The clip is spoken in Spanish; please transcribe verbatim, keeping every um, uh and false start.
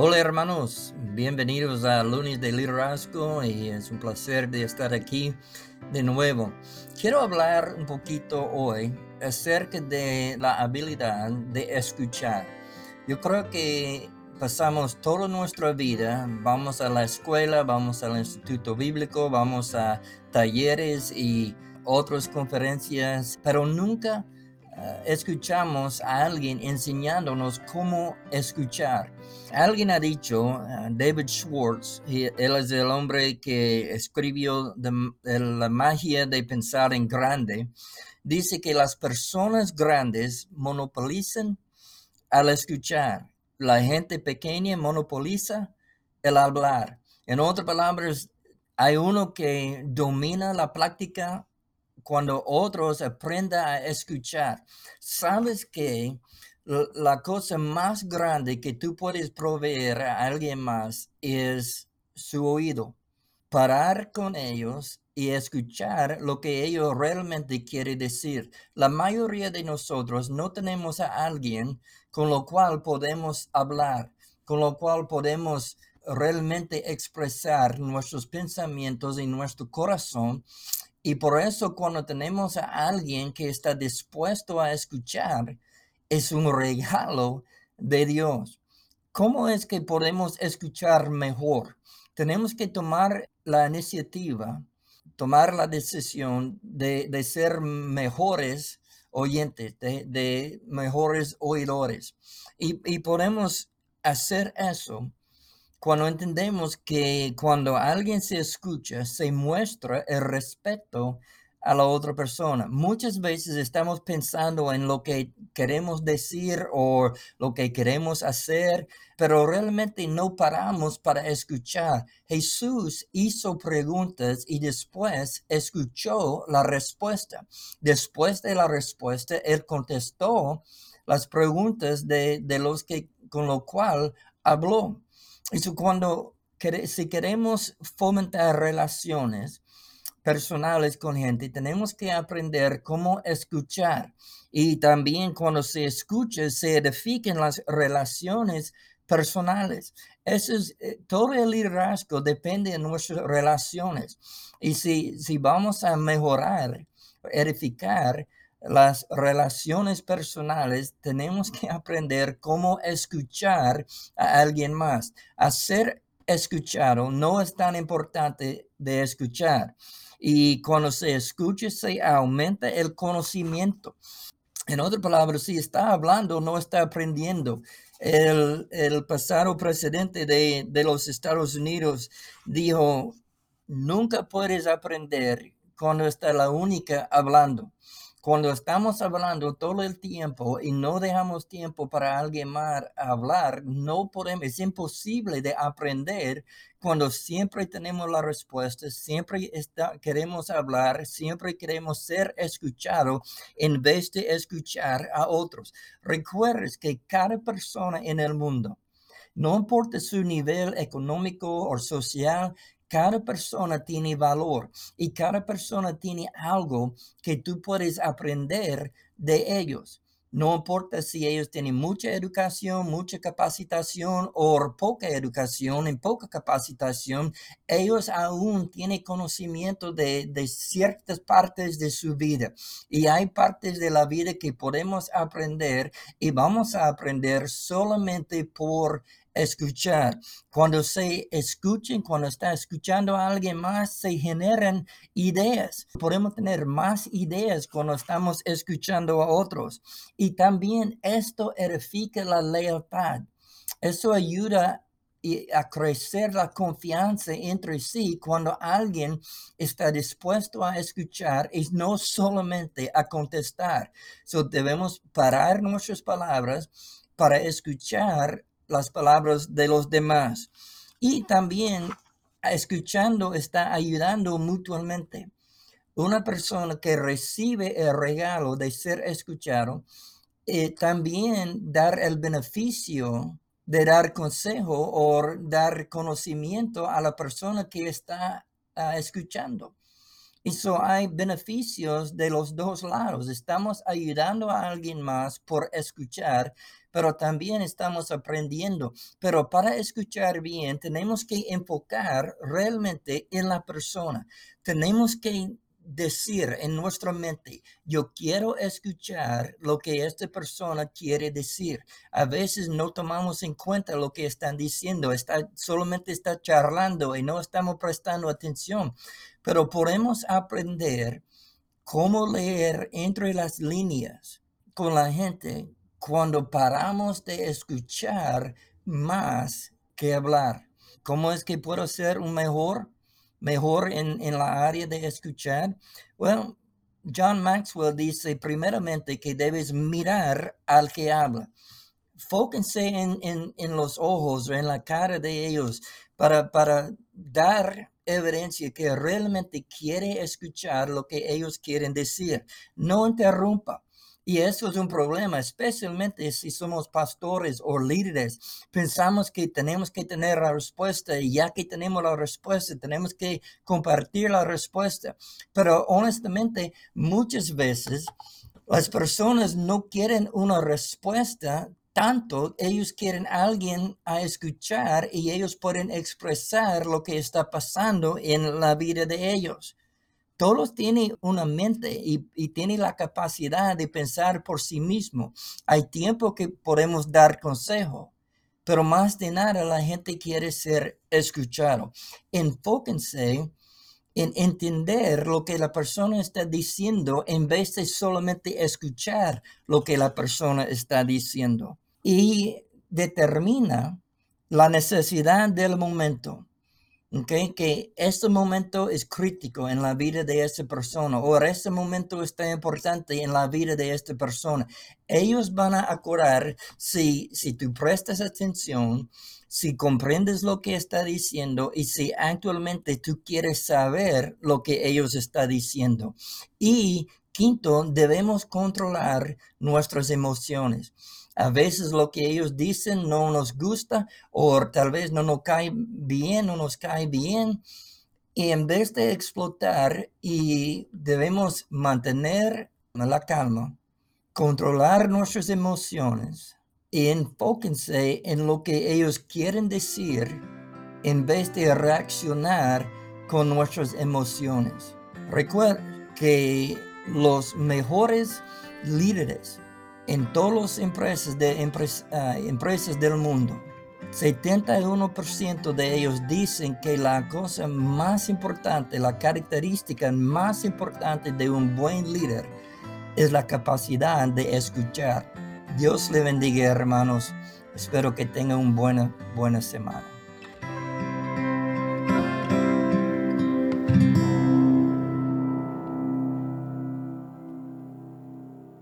Hola hermanos, bienvenidos a Lunes de Liderazgo y es un placer de estar aquí de nuevo. Quiero hablar un poquito hoy acerca de la habilidad de escuchar. Yo creo que pasamos toda nuestra vida, vamos a la escuela, vamos al instituto bíblico, vamos a talleres y otras conferencias, pero nunca uh, escuchamos a alguien enseñándonos cómo escuchar. Alguien ha dicho, uh, David Schwartz, y él es el hombre que escribió de, de la magia de pensar en grande, dice que las personas grandes monopolizan al escuchar. La gente pequeña monopoliza el hablar. En otras palabras, hay uno que domina la práctica cuando otros aprendan a escuchar. ¿Sabes que la cosa más grande que tú puedes proveer a alguien más es su oído? Parar con ellos y escuchar lo que ellos realmente quieren decir. La mayoría de nosotros no tenemos a alguien con lo cual podemos hablar, con lo cual podemos realmente expresar nuestros pensamientos y nuestro corazón. Y por eso cuando tenemos a alguien que está dispuesto a escuchar, es un regalo de Dios. ¿Cómo es que podemos escuchar mejor? Tenemos que tomar la iniciativa, tomar la decisión de, de ser mejores oyentes, de, de mejores oidores. Y, y podemos hacer eso cuando entendemos que cuando alguien se escucha, se muestra el respeto a la otra persona. Muchas veces estamos pensando en lo que queremos decir o lo que queremos hacer, pero realmente no paramos para escuchar. Jesús hizo preguntas y después escuchó la respuesta. Después de la respuesta, él contestó las preguntas de, de los que con lo cual habló. Eso cuando, si queremos fomentar relaciones personales con gente, tenemos que aprender cómo escuchar. Y también cuando se escucha, se edifican las relaciones personales. Eso es, eh, todo el liderazgo depende de nuestras relaciones. Y si, si vamos a mejorar, edificar las relaciones personales, tenemos que aprender cómo escuchar a alguien más. Hacer escuchado no es tan importante de escuchar. Y cuando se escucha, se aumenta el conocimiento. En otras palabras, si está hablando, no está aprendiendo. El, el pasado presidente de, de los Estados Unidos dijo, nunca puedes aprender cuando está la única hablando. Cuando estamos hablando todo el tiempo y no dejamos tiempo para alguien más hablar, no podemos, es imposible de aprender cuando siempre tenemos la respuesta, siempre está, queremos hablar, siempre queremos ser escuchados en vez de escuchar a otros. Recuerdes que cada persona en el mundo, no importa su nivel económico o social, cada persona tiene valor y cada persona tiene algo que tú puedes aprender de ellos. No importa si ellos tienen mucha educación, mucha capacitación o poca educación, en poca capacitación, ellos aún tienen conocimiento de, de ciertas partes de su vida. Y hay partes de la vida que podemos aprender y vamos a aprender solamente por escuchar. Cuando se escuchen, cuando está escuchando a alguien más, se generan ideas. Podemos tener más ideas cuando estamos escuchando a otros. Y también esto edifica la lealtad. Eso ayuda a crecer la confianza entre sí cuando alguien está dispuesto a escuchar y no solamente a contestar. So, debemos parar nuestras palabras para escuchar las palabras de los demás. Y también escuchando está ayudando mutuamente. Una persona que recibe el regalo de ser escuchado, eh, también dar el beneficio de dar consejo o dar conocimiento a la persona que está uh, escuchando. Y so hay beneficios de los dos lados. Estamos ayudando a alguien más por escuchar, pero también estamos aprendiendo. Pero para escuchar bien, tenemos que enfocar realmente en la persona. Tenemos que decir en nuestra mente, yo quiero escuchar lo que esta persona quiere decir. A veces no tomamos en cuenta lo que están diciendo, está, solamente está charlando y no estamos prestando atención. Pero podemos aprender cómo leer entre las líneas con la gente cuando paramos de escuchar más que hablar. ¿Cómo es que puedo ser un mejor, mejor en, en la área de escuchar? Well, John Maxwell dice primeramente que debes mirar al que habla. Fóquense en, en, en los ojos o en la cara de ellos para, para dar evidencia que realmente quiere escuchar lo que ellos quieren decir. No interrumpa. Y eso es un problema, especialmente si somos pastores o líderes. Pensamos que tenemos que tener la respuesta y ya que tenemos la respuesta, tenemos que compartir la respuesta. Pero honestamente, muchas veces las personas no quieren una respuesta tanto, ellos quieren a alguien a escuchar y ellos pueden expresar lo que está pasando en la vida de ellos. Todos tienen una mente y, y tienen la capacidad de pensar por sí mismo. Hay tiempo que podemos dar consejo, pero más de nada la gente quiere ser escuchado. Enfóquense en entender lo que la persona está diciendo en vez de solamente escuchar lo que la persona está diciendo. Y determina la necesidad del momento. Okay, que este momento es crítico en la vida de esta persona o este momento está importante en la vida de esta persona. Ellos van a acordar si, si tú prestas atención, si comprendes lo que está diciendo y si actualmente tú quieres saber lo que ellos están diciendo. Y quinto, debemos controlar nuestras emociones. A veces lo que ellos dicen no nos gusta o tal vez no nos cae bien, no nos cae bien. Y en vez de explotar, y debemos mantener la calma, controlar nuestras emociones y enfóquense en lo que ellos quieren decir en vez de reaccionar con nuestras emociones. Recuerda que los mejores líderes en todas las empresas, de, empres, uh, empresas del mundo, setenta y uno por ciento de ellos dicen que la cosa más importante, la característica más importante de un buen líder es la capacidad de escuchar. Dios le bendiga, hermanos. Espero que tengan una buena, buena semana.